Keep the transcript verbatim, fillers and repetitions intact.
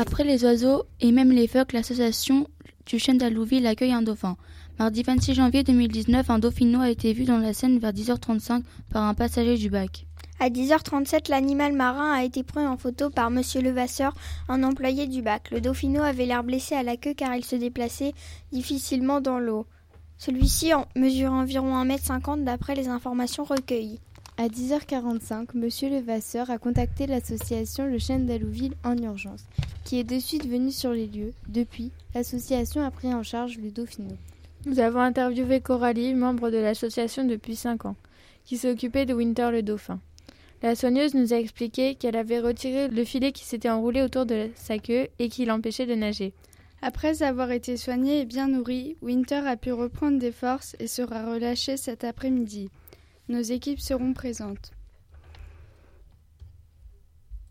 Après les oiseaux et même les phoques, l'association du chêne d'Allouville accueille un dauphin. Mardi vingt-six janvier deux mille dix-neuf, un dauphino a été vu dans la Seine vers dix heures trente-cinq par un passager du bac. À dix heures trente-sept, l'animal marin a été pris en photo par Monsieur Levasseur, un employé du bac. Le dauphinot avait l'air blessé à la queue car il se déplaçait difficilement dans l'eau. Celui-ci mesure environ un mètre cinquante d'après les informations recueillies. À dix heures quarante-cinq, Monsieur Levasseur a contacté l'association Le Chêne d'Allouville en urgence, qui est de suite venue sur les lieux. Depuis, l'association a pris en charge le dauphinot. Nous avons interviewé Coralie, membre de l'association depuis cinq ans, qui s'est occupée de Winter le dauphin. La soigneuse nous a expliqué qu'elle avait retiré le filet qui s'était enroulé autour de sa queue et qui l'empêchait de nager. Après avoir été soigné et bien nourri, Winter a pu reprendre des forces et sera relâché cet après-midi. Nos équipes seront présentes.